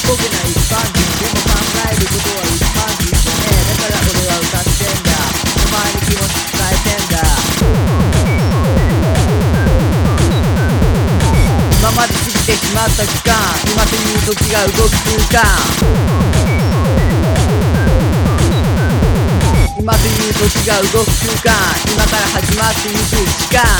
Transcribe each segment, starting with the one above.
ぽくない一般人でも考えることは一般人じゃねえ。だから俺は歌ってんだ、お前に気持ち伝えてんだ。今まで過ぎてしまった時間、今という時が動く空間、今という時が動く空間、今から始まってゆく時間。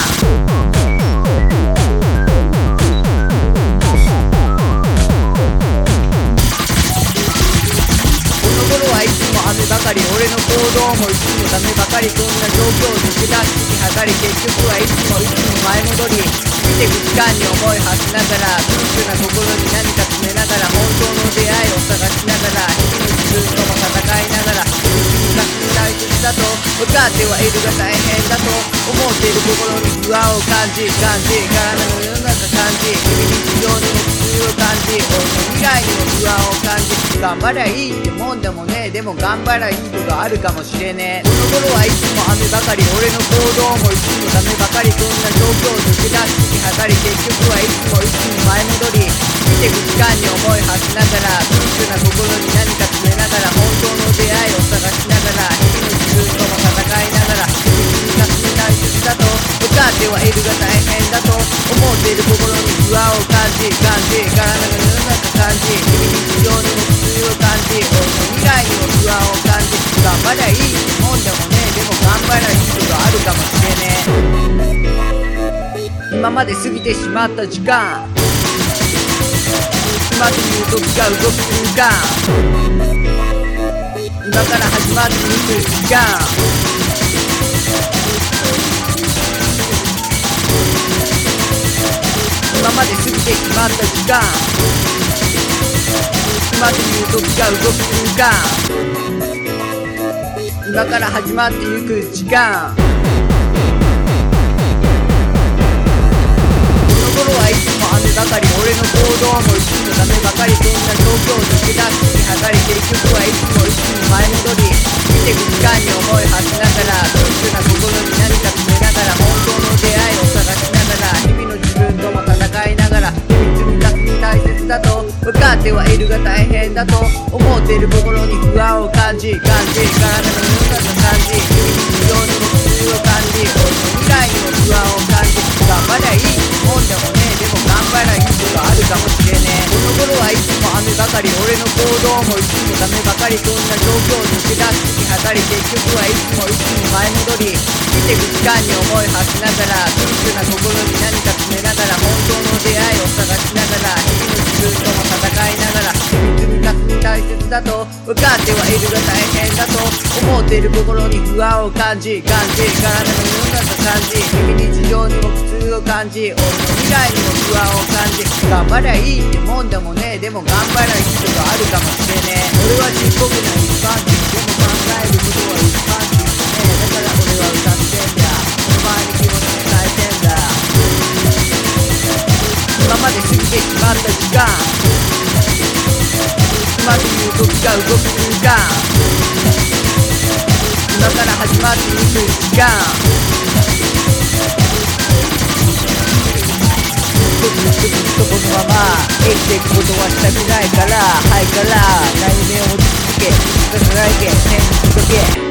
いつも雨ばかり、俺の行動もいつもダメばかり。こんな状況を抜け出してはかり、結局はいつも前戻り。見てく時間に思い馳せながら、空虚な心に何か詰めながら、本当の出会いを探しながら、日々の自分とも戦いながら、自分が大切だと分かってはいるが大変だと思っている心に不安を感じ、体の世の中感じ、日々日常にも苦痛を感じ、俺の未来にも不安を感じ。頑張りゃいいってもんでもねえ、でも頑張りゃいいことあるかもしれねえ。この頃はいつも雨ばかり、俺の行動もいつもダメばかり。こんな状況を抜け出してはかり、結局はいつも前戻り。見てく時間に思い馳せながら、空虚な心に何か詰めながら、本当の出会いを探しながら、日々の自分とも戦いながら、自分が大切だと分かってはいるが大変だと思っている心に不安を感じ、体の世の中感じ、日々日常にも苦痛を感じ、俺の未来にも不安を感じ。頑張りゃいいってもんでもねえ、でも頑張りゃいいことあるかもしれねえ。今まで過ぎてしまった時間、今という時が動く空間、今から始まっていく時間。今まで過ぎてしまった時間、今という時が動く空間、今から始まってゆく時間。この頃はいつも雨ばかり、俺の行動もいつもダメばかり。こんな状況を抜け出してはかり、結局はいつも前戻り。見てく時間に思い馳せながら、空虚な心に何か詰めながら、本当の出会いを探しながら、日々の自分とも戦いながら、積み重ね大切だと分かってはいるが大変だと思っている心に不安を感じ、体の世の中感じ、日々日常にも苦痛を感じ、俺の未来にも不安を感じ。頑張りゃいいってもんでもねえ、でも頑張りゃいいことあるかもしれねえ。この頃はいつも雨ばかり、俺の行動もいつもダメばかり。こんな状況を抜け出してはかり、結局はいつも前戻り。見てく時間に思い馳せながら、空虚な心に何か詰めながら、本当の出会いを探しながら、日々の自分とも戦いながら、積み重ね大切だと分かってはいるが大変だと思っている心に不安を感じ、体の世の中感じ、日々日常にも苦痛を感じ、俺の未来にも不安を感じ。頑張りゃいいってもんでもねえ、でも頑張りゃいいことあるかもしれねえ。俺はちっぽくない一般人、でも考えることは一般人じゃねえ。だから俺は歌ってんだ、お前に気持ち伝えてんだ。今まで過ぎてしまった時間、今という時が動く空間、今から始まっていく時間。ずっとこのまま生きていくことはしたくないから、はいから内面を続け、輝け天に届け。